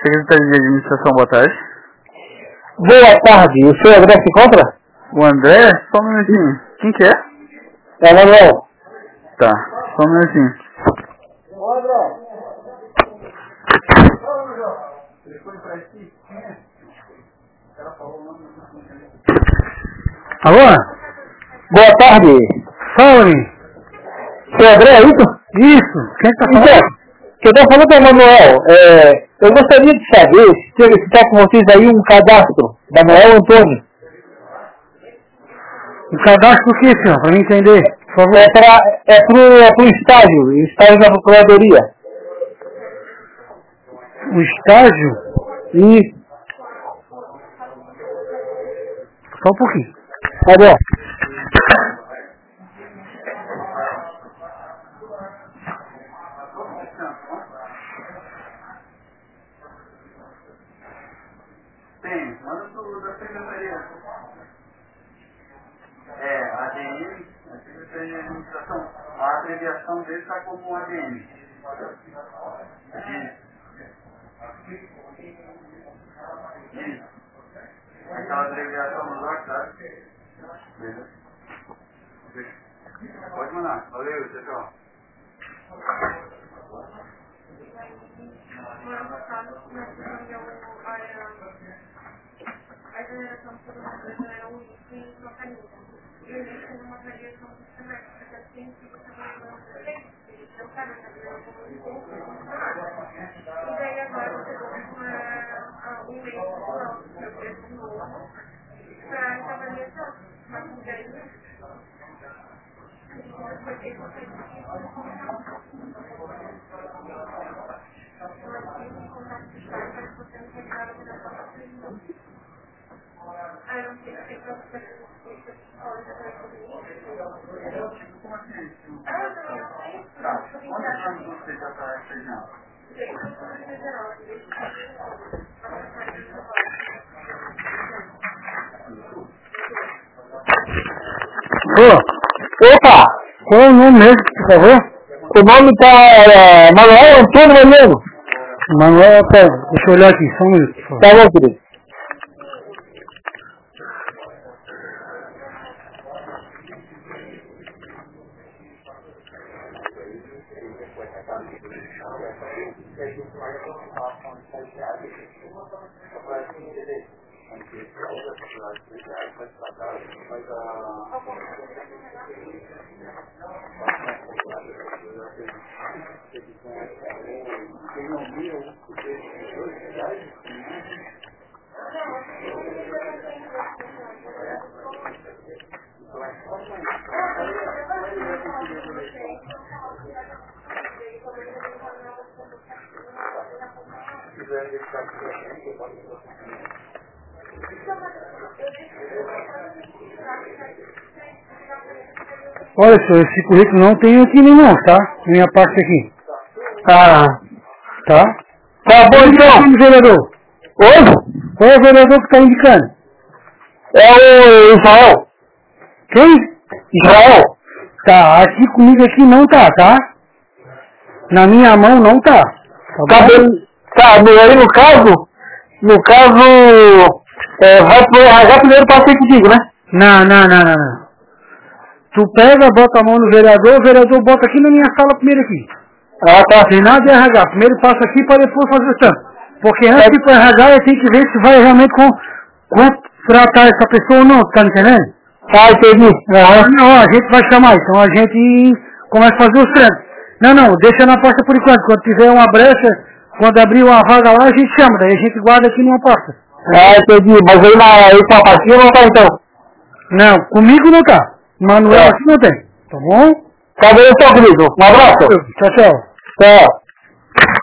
Secretaria de Administração, boa tarde. Boa tarde, o senhor André se encontra? O André? Só um minutinho. Quem que é? É o Manuel. Tá, só um minutinho. Ô André. Alô? Boa tarde. Fala-me. Seu André, é isso? Isso, quem tá falando? Então, quem tá falando é o Manuel. Eu gostaria de saber se está com vocês aí um cadastro da Manuel Antônio. Um cadastro do que, senhor? Pra mim entender, por favor. É pro estágio na procuradoria. Um estágio? E... Só um pouquinho. Tá bom. Tem, manda tudo da secretaria. ADM, a Secretaria de Administração. A abreviação dele está como ADM. Isso. Aquela abreviação no WhatsApp. Beleza? Pode mandar. Valeu, tchau. A geração de todo mundo era um item uma caneta. E eu disse numa avaliação sistemática, porque assim que você vai não sabe e daí agora você tem um meio novo para essa avaliação. Mas com daí porque você Tá, quantos anos você já está estagiando? Opa! Qual é o nome mesmo, por favor? O nome tá Manuel Antônio Mariano. Manuel, deixa eu olhar aqui, só um minuto, por favor. Tá bom, querido. Olha, senhor, esse currículo não tem aqui não, tá? Minha parte aqui. Tá bom, então. Vereador? Oi? Qual é o vereador que está indicando? É o Israel. Quem? Israel. Tá, aqui comigo aqui não tá? Na minha mão não tá. Tá bem. Tá, aí no caso, vai pro RH primeiro pra ser contigo, né? Não. Tu pega, bota a mão no vereador, o vereador bota aqui na minha sala primeiro aqui. Ah, tá. Sem nada de RH. Primeiro passa aqui para depois fazer o tanto. Porque antes de ir pro RH eu tenho que ver se vai realmente contratar essa pessoa ou não, tá entendendo? Ah, entendi. Não, a gente vai chamar, então a gente começa a fazer os trâmites. Não, deixa na pasta por enquanto. Quando tiver uma brecha, quando abrir uma vaga lá, a gente chama, daí a gente guarda aqui numa pasta. Ah, entendi. Mas aí com a pastinha não tá então? Não, comigo não tá. Manuel aqui não tem. Tá bom? Tá bem então, querido. Um abraço. Tchau. Tchau.